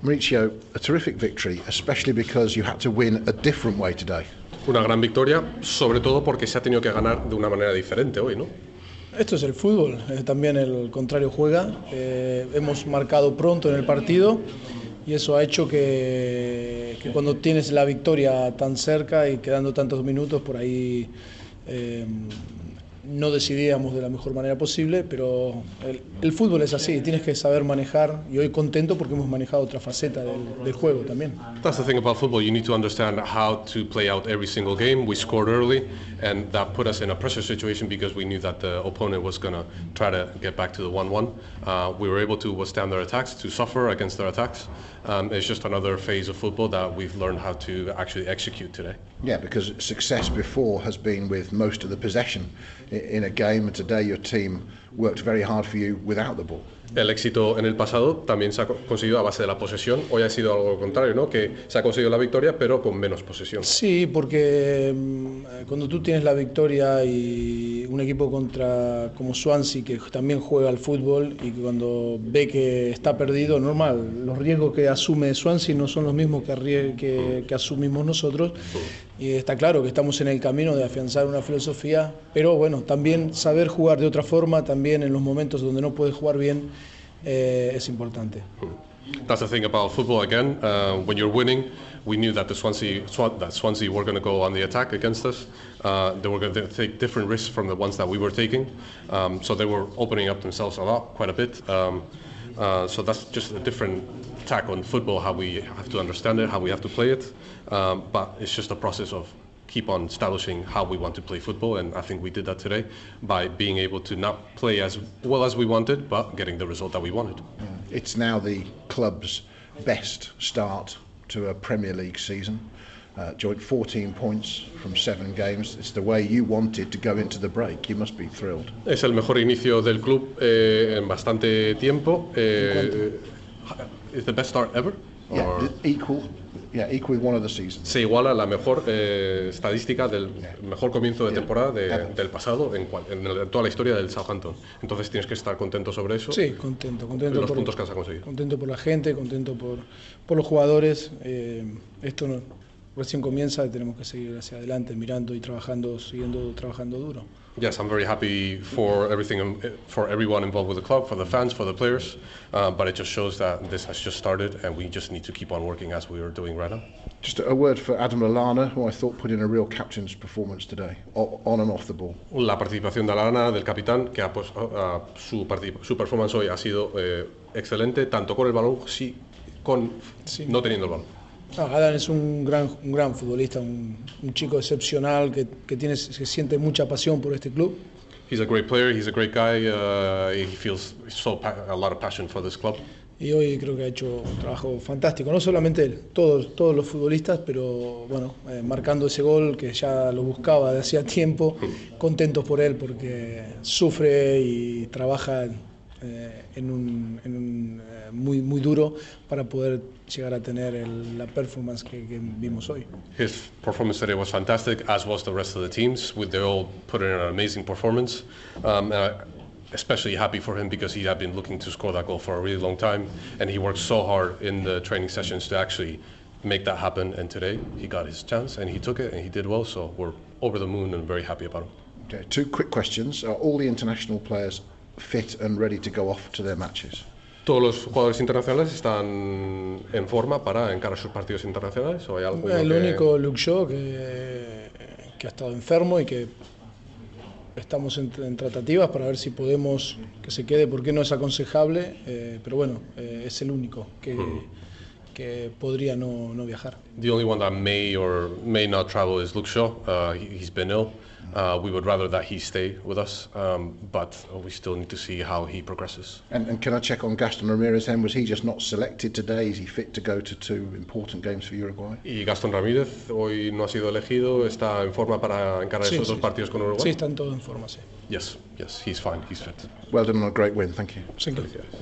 Mauricio, a terrific victory, especially because you had to win a different way today. Una gran victoria, sobre todo porque se ha tenido que ganar de una manera diferente hoy, ¿no? Esto es el fútbol, también el contrario juega. Hemos marcado pronto en el partido y eso ha hecho que cuando tienes la victoria tan cerca y quedando tantos minutos, por ahí no decidíamos de la mejor manera posible, pero el fútbol es así, tienes que saber manejar, y hoy contento porque hemos manejado otra faceta del juego también. That's the thing about football, you need to understand how to play out every single game. We scored early and that put us in a pressure situation because we knew that the opponent was going to try to get back to the 1-1. We were able to withstand their attacks, to suffer against their attacks. It's just another phase of football that we've learned how to actually execute today. Yeah, because success before has been with most of the possession in a game, and today your team worked very hard for you without the ball. El éxito en el pasado también se ha conseguido a base de la posesión. Hoy ha sido algo contrario, ¿no? Que se ha conseguido la victoria, pero con menos posesión. Sí, porque cuando tú tienes la victoria y un equipo como Swansea, que también juega al fútbol, y cuando ve que está perdido, normal, los riesgos que asume Swansea no son los mismos que asumimos nosotros. Y está claro que estamos en el camino de afianzar una filosofía, pero bueno, también saber jugar de otra forma, también en los momentos donde no puedes jugar bien, es importante. That's the thing about football again. When you're winning, we knew that Swansea were going to go on the attack against us. They were going to take different risks from the ones that we were taking. So they were opening up themselves a lot, quite a bit. So that's just a different tack on football, how we have to understand it, how we have to play it. But it's just a process of keep on establishing how we want to play football, and I think we did that today by being able to not play as well as we wanted, but getting the result that we wanted. It's now the club's best start to a Premier League season. Joint 14 points from 7 games. It's the way you wanted to go into the break. You must be thrilled. Es el mejor inicio del club en bastante tiempo. Is the best start ever? Yeah, equal with one of the seasons. Se iguala la mejor estadística del mejor comienzo de temporada del pasado en toda la historia del Southampton. Entonces tienes que estar contento sobre eso. Sí, contento por los puntos que has conseguido. Contento por la gente, contento por los jugadores. Esto recién comienza, tenemos que seguir hacia adelante, mirando y siguiendo trabajando duro. Yes, I'm very happy for everything, for everyone involved with the club, for the fans, for the players. But it just shows that this has just started, and we just need to keep on working as we are doing right now. Just a word for Adam Lallana, who I thought put in a real captain's performance today, on and off the ball. La participación de Lallana, del capitán, que su performance hoy ha sido excelente, tanto con el balón, no teniendo el balón. Adam es un gran futbolista, un chico excepcional que siente mucha pasión por este club. He's a great player, he's a great guy, he feels a lot of passion for this club. Y hoy creo que ha hecho un trabajo fantástico, no solamente él, todos los futbolistas, pero bueno, marcando ese gol que ya lo buscaba de hacía tiempo, contentos por él porque sufre y trabaja muy duro para poder llegar a tener la performance que vimos hoy. His performance today was fantastic, as was the rest of the teams. They all put in an amazing performance. Especially happy for him because he had been looking to score that goal for a really long time, and he worked so hard in the training sessions to actually make that happen. And today he got his chance and he took it and he did well. So we're over the moon and very happy about him. Okay, 2 quick questions. Are all the international players fit and ready to go off to their matches? ¿Todos los jugadores internacionales están en forma para encarar sus partidos internacionales? ¿O hay alguno el único Luke Shaw que ha estado enfermo y que estamos en tratativas para ver si podemos que se quede, porque no es aconsejable, pero bueno, es el único que podría no viajar. The only one that may or may not travel is Luke Shaw. He's been ill. We would rather that he stay with us, but we still need to see how he progresses. And can I check on Gaston Ramirez then? Was he just not selected today? Is he fit to go to 2 important games for Uruguay? Y Gaston Ramírez hoy no ha sido elegido, está en forma para encarar esos 2 partidos con Uruguay. Sí, están todos en forma, sí. Yes, he's fine, he's fit. Well done on a great win, thank you. Thank you.